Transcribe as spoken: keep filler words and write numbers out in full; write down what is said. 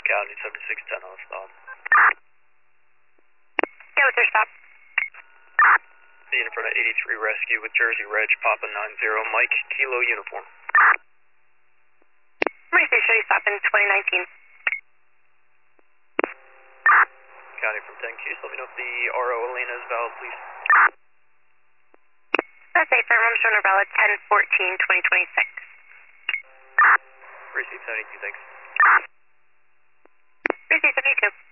County seventy-six ten on stop. Yeah, what's your stop? Be in front of eighty-three Rescue with Jersey Reg, Papa nine zero, Mike, Kilo Uniform. Ready to show you stop in twenty nineteen. County from ten Q, so let me know if the R O Elena is valid, please. That's a firm, I'm showing a valid ten fourteen twenty twenty-six. Receive seventy-two, thanks. Receive seventy-two.